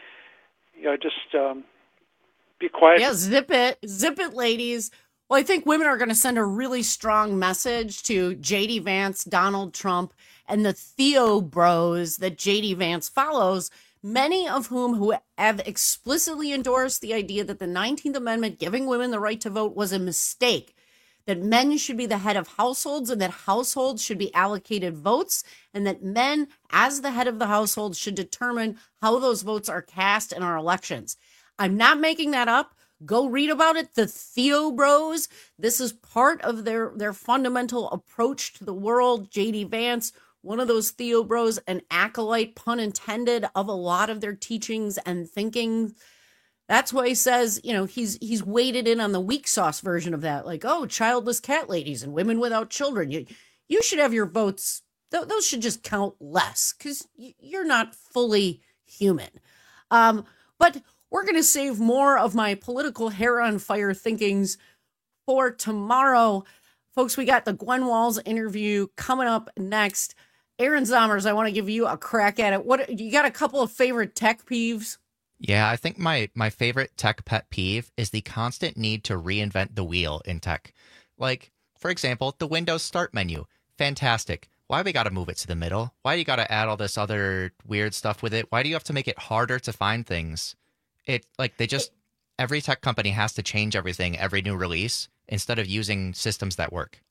you know, just um, be quiet. Yeah, zip it. Zip it, ladies. Well, I think women are going to send a really strong message to J D Vance, Donald Trump, and the Theo bros that J D Vance follows, many of whom who have explicitly endorsed the idea that the nineteenth Amendment giving women the right to vote was a mistake, that men should be the head of households and that households should be allocated votes, and that men, as the head of the household, should determine how those votes are cast in our elections. I'm not making that up. Go read about it. The Theo Bros. This is part of their, their fundamental approach to the world. J D Vance, one of those Theo Bros, an acolyte, pun intended, of a lot of their teachings and thinking. That's why he says, you know, he's he's weighted in on the weak sauce version of that. Like, oh, childless cat ladies and women without children. You, you should have your votes. Th- those should just count less because y- you're not fully human. Um, but we're going to save more of my political hair on fire thinkings for tomorrow. Folks, we got the Gwen Walls interview coming up next. Aaron Zommers, I want to give you a crack at it. What you got a couple of favorite tech peeves? Yeah, I think my, my favorite tech pet peeve is the constant need to reinvent the wheel in tech. Like, for example, the Windows Start menu. Fantastic. Why we got to move it to the middle? Why do you got to add all this other weird stuff with it? Why do you have to make it harder to find things? It like they just every tech company has to change everything every new release instead of using systems that work.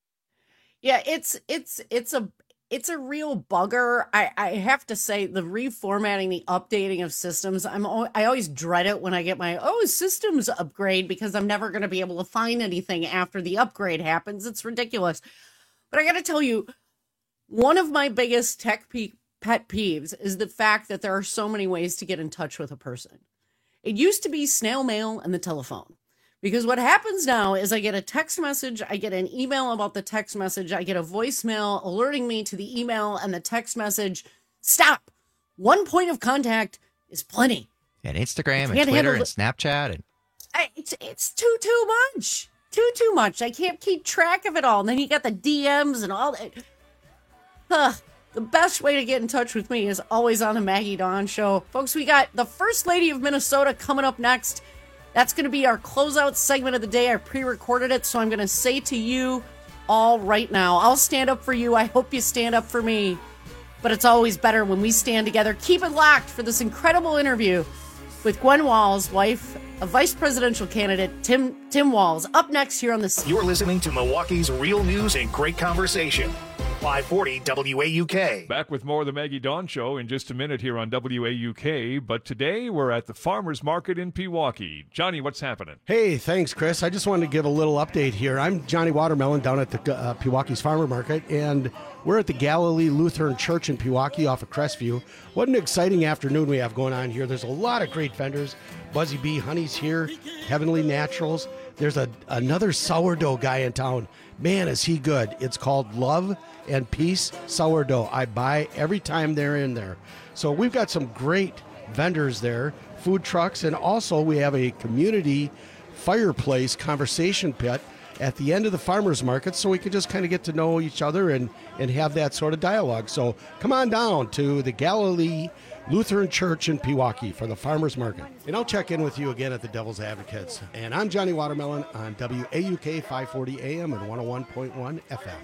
Yeah, it's it's it's a it's a real bugger. I, I have to say, the reformatting, the updating of systems, I'm al- I always dread it when I get my oh systems upgrade, because I'm never going to be able to find anything after the upgrade happens. It's ridiculous. But I got to tell you, one of my biggest tech pe- pet peeves is the fact that there are so many ways to get in touch with a person. It used to be snail mail and the telephone. Because what happens now is I get a text message, I get an email about the text message, I get a voicemail alerting me to the email and the text message. Stop. One point of contact is plenty. And Instagram and Can't Twitter handle and it. Snapchat. And I- It's, it's too, too much. Too, too much. I can't keep track of it all. And then you got the D Ms and all that. Huh. The best way to get in touch with me is always on the Maggie Dawn Show. Folks, we got the First Lady of Minnesota coming up next. That's going to be our closeout segment of the day. I pre-recorded it, so I'm going to say to you all right now, I'll stand up for you. I hope you stand up for me. But it's always better when we stand together. Keep it locked for this incredible interview with Gwen Walz, wife of vice presidential candidate Tim Tim Walz. Up next here on the... You're listening to Milwaukee's Real News and Great Conversation. five forty W A U K. Back with more of the Maggie Dawn Show in just a minute here on W A U K. But today we're at the Farmers Market in Pewaukee. Johnny, what's happening? Hey, thanks, Chris. I just wanted to give a little update here. I'm Johnny Watermelon down at the uh, Pewaukee's Farmer Market, and we're at the Galilee Lutheran Church in Pewaukee off of Crestview. What an exciting afternoon we have going on here. There's a lot of great vendors. Buzzy Bee Honey's here, Heavenly Naturals. There's a another sourdough guy in town. Man, is he good. It's called Love and Peace Sourdough. I buy every time they're in there. So we've got some great vendors there, food trucks, and also we have a community fireplace conversation pit at the end of the farmers market, so we can just kind of get to know each other and, and have that sort of dialogue. So come on down to the Galilee Lutheran Church in Pewaukee for the farmers market. And I'll check in with you again at the Devil's Advocates. And I'm Johnny Watermelon on W A U K five forty A M and one oh one point one F M.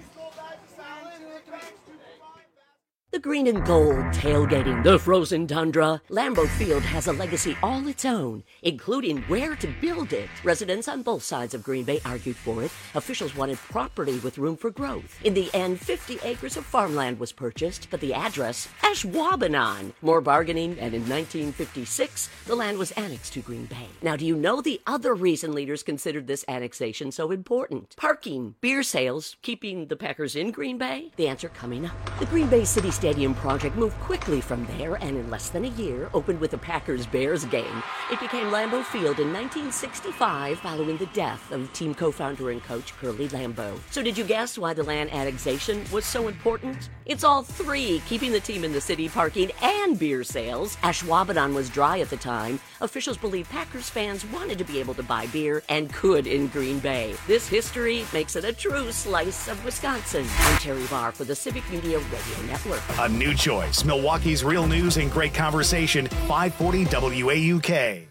The green and gold tailgating the frozen tundra. Lambeau Field has a legacy all its own, including where to build it. Residents on both sides of Green Bay argued for it. Officials wanted property with room for growth. In the end, fifty acres of farmland was purchased, but the address, Ashwaubenon. More bargaining, and in nineteen fifty-six, the land was annexed to Green Bay. Now, do you know the other reason leaders considered this annexation so important? Parking, beer sales, keeping the Packers in Green Bay? The answer coming up. The Green Bay City Stadium project moved quickly from there and in less than a year opened with a Packers-Bears game. It became Lambeau Field in nineteen sixty-five following the death of team co-founder and coach Curly Lambeau. So did you guess why the land annexation was so important? It's all three, keeping the team in the city, parking, and beer sales. Ashwaubenon was dry at the time. Officials believe Packers fans wanted to be able to buy beer and could in Green Bay. This history makes it a true slice of Wisconsin. I'm Terry Barr for the Civic Media Radio Network. A new choice. Milwaukee's Real News and Great Conversation. five forty W A U K.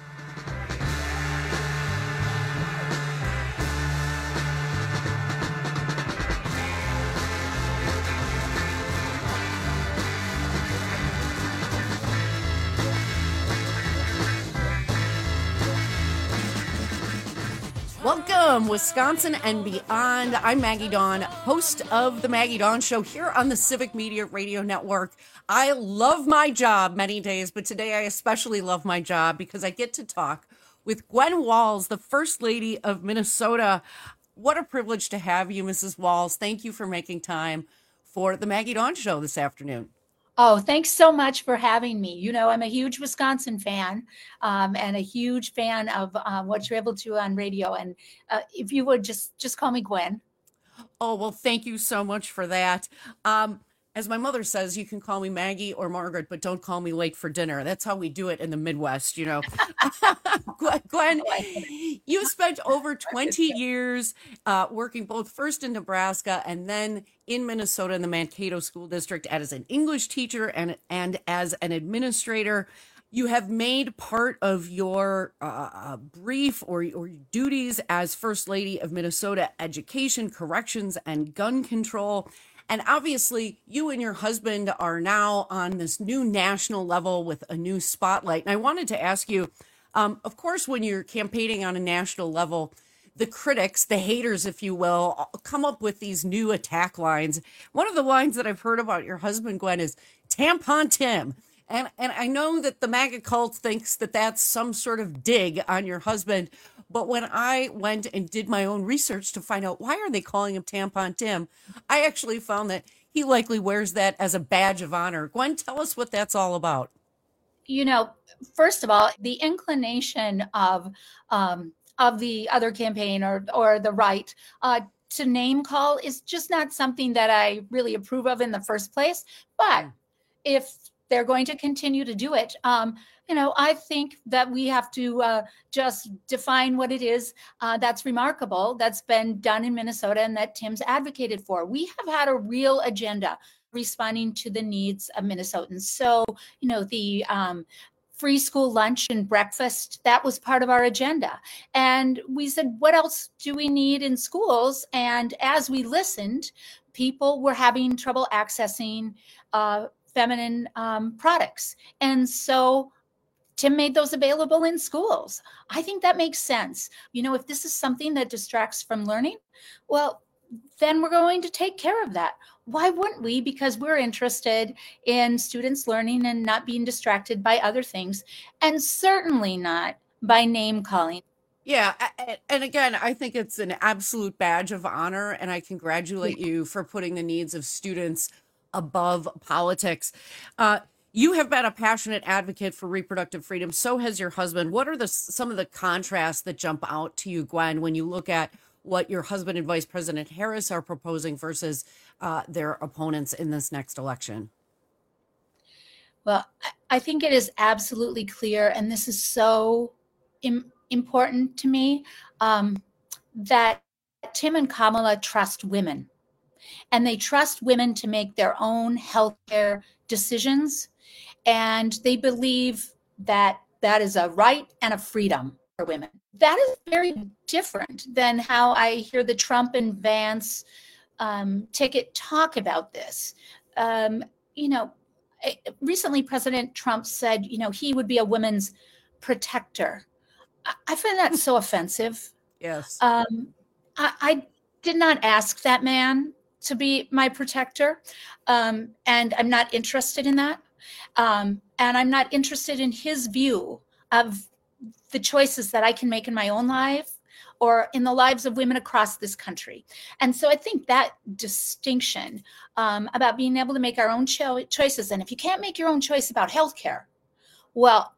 Welcome, Wisconsin and beyond. I'm Maggie Dawn, host of the Maggie Dawn Show here on the Civic Media Radio Network. I love my job many days, but today I especially love my job because I get to talk with Gwen Walz, the First Lady of Minnesota. What a privilege to have you, Missus Walz. Thank you for making time for the Maggie Dawn Show this afternoon. Oh, thanks so much for having me. You know, I'm a huge Wisconsin fan um, and a huge fan of uh, what you're able to do on radio. And uh, if you would just just call me Gwen. Oh, well, thank you so much for that. Um, as my mother says, you can call me Maggie or Margaret, but don't call me late for dinner. That's how we do it in the Midwest, you know. Gwen, you spent over twenty years uh, working both first in Nebraska and then in Minnesota in the Mankato School District as an English teacher and, and as an administrator. You have made part of your uh, brief or, or duties as First Lady of Minnesota education, corrections, and gun control. And obviously, you and your husband are now on this new national level with a new spotlight. And I wanted to ask you, um, of course, when you're campaigning on a national level, the critics, the haters, if you will, come up with these new attack lines. One of the lines that I've heard about your husband, Gwen, is Tampon Tim. And and I know that the MAGA cult thinks that that's some sort of dig on your husband. But when I went and did my own research to find out why are they calling him Tampon Tim, I actually found that he likely wears that as a badge of honor. Gwen, tell us what that's all about. you know, first of all, the inclination of um, of the other campaign or or the right uh, to name call is just not something that I really approve of in the first place. But if they're going to continue to do it, um, you know, I think that we have to uh, just define what it is uh, that's remarkable, that's been done in Minnesota and that Tim's advocated for. We have had a real agenda responding to the needs of Minnesotans. So, you know, the um, free school lunch and breakfast, that was part of our agenda. And we said, what else do we need in schools? And as we listened, people were having trouble accessing uh, feminine um, products. And so Tim made those available in schools. I think that makes sense. You know, if this is something that distracts from learning, well, then we're going to take care of that. Why wouldn't we? Because we're interested in students learning and not being distracted by other things, and certainly not by name calling. Yeah. a- And again, I think it's an absolute badge of honor, and I congratulate you for putting the needs of students above politics. Uh, you have been a passionate advocate for reproductive freedom. So has your husband. What are the some of the contrasts that jump out to you, Gwen, when you look at what your husband and Vice President Harris are proposing versus uh, their opponents in this next election? Well, I- I think it is absolutely clear, and this is so im- important to me, um, that Tim and Kamala trust women. And they trust women to make their own healthcare decisions. And they believe that that is a right and a freedom for women. That is very different than how I hear the Trump and Vance um, ticket talk about this. Um, you know, I- recently President Trump said, you know, he would be a women's protector. I, I find that so offensive. Yes. Um, I, I did not ask that man to be my protector, um, and I'm not interested in that. Um, and I'm not interested in his view of the choices that I can make in my own life or in the lives of women across this country. And so I think that distinction um, about being able to make our own cho- choices, and if you can't make your own choice about healthcare, well,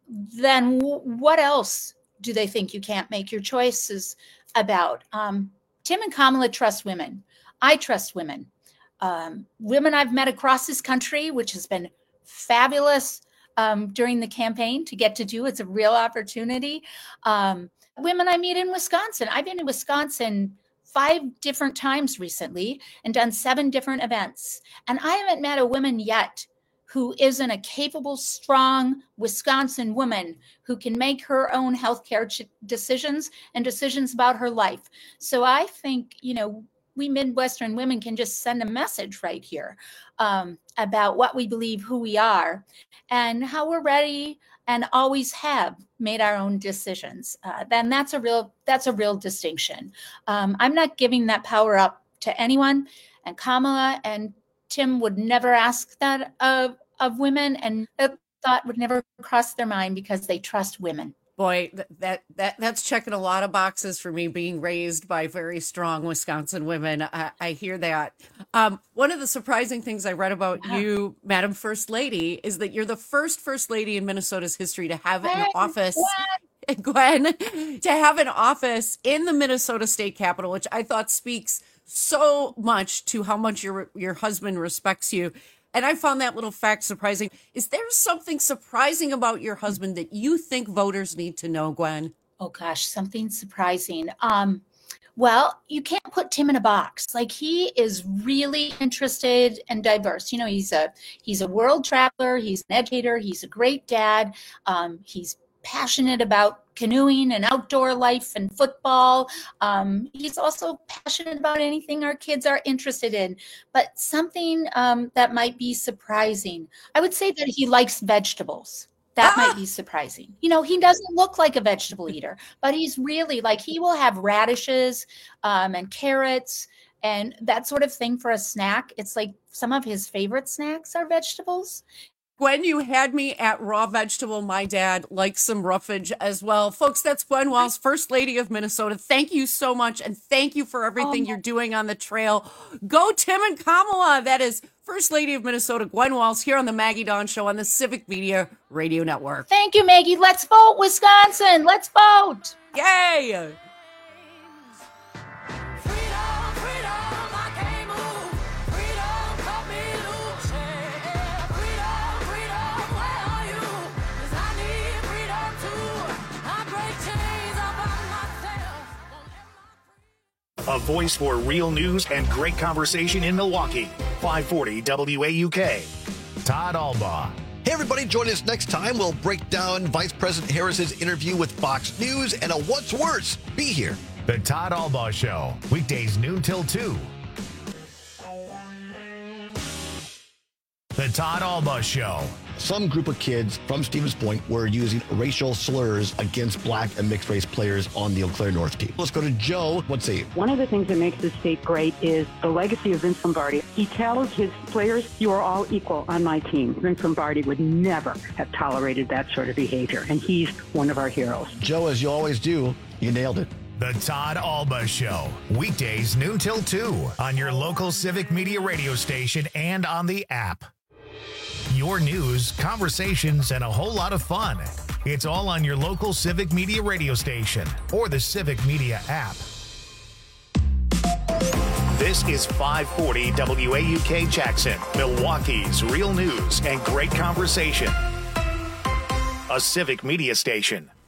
then w- what else do they think you can't make your choices about? Um, Tim and Kamala trust women. I trust women. Um, women I've met across this country, which has been fabulous um, during the campaign to get to do. It's a real opportunity. Um, women I meet in Wisconsin. I've been in Wisconsin five different times recently and done seven different events. And I haven't met a woman yet who isn't a capable, strong Wisconsin woman who can make her own healthcare ch- decisions and decisions about her life. So I think, you know, we Midwestern women can just send a message right here um, about what we believe, who we are, and how we're ready and always have made our own decisions. Uh, then that's a real that's a real distinction. Um, I'm not giving that power up to anyone, and Kamala and Tim would never ask that of of women, and that thought would never cross their mind because they trust women. Boy, th- that that that's checking a lot of boxes for me, being raised by very strong Wisconsin women. I, I hear that. Um, one of the surprising things I read about you, Madam First Lady, is that you're the first First Lady in Minnesota's history to have an office, Gwen, to have an office in the Minnesota State Capitol, which I thought speaks so much to how much your your husband respects you. And I found that little fact surprising. Is there something surprising about your husband that you think voters need to know, Gwen? Oh gosh, something surprising. Um, well, you can't put Tim in a box. Like, he is really interested and diverse. You know, he's a he's a world traveler. He's an educator. He's a great dad. Um, he's passionate about canoeing and outdoor life and football. Um, he's also passionate about anything our kids are interested in. But something um, that might be surprising, I would say that he likes vegetables. That might be surprising. You know, he doesn't look like a vegetable eater, but he's really like, he will have radishes um, and carrots and that sort of thing for a snack. It's like some of his favorite snacks are vegetables. Gwen, you had me at raw vegetable. My dad likes some roughage as well. Folks, that's Gwen Walls, First Lady of Minnesota. Thank you so much, and thank you for everything oh, you're doing on the trail. Go Tim and Kamala. That is First Lady of Minnesota, Gwen Walls, here on the Maggie Dawn Show on the Civic Media Radio Network. Thank you, Maggie. Let's vote, Wisconsin. Let's vote. Yay! A voice for real news and great conversation in Milwaukee. five forty W A U K. Todd Albaugh. Hey, everybody, join us next time. We'll break down Vice President Harris's interview with Fox News and a what's worse. Be here. The Todd Albaugh Show. Weekdays noon till two. The Todd Albaugh Show. Some group of kids from Stevens Point were using racial slurs against black and mixed race players on the Eau Claire North team. Let's go to Joe. What's he? One of the things that makes this state great is the legacy of Vince Lombardi. He tells his players, you are all equal on my team. Vince Lombardi would never have tolerated that sort of behavior, and he's one of our heroes. Joe, as you always do, you nailed it. The Todd Albaugh Show. Weekdays noon till two on your local Civic Media radio station and on the app. Your news, conversations, and a whole lot of fun. It's all on your local Civic Media radio station or the Civic Media app. This is five forty W A U K Jackson, Milwaukee's real news and great conversation. A Civic Media station.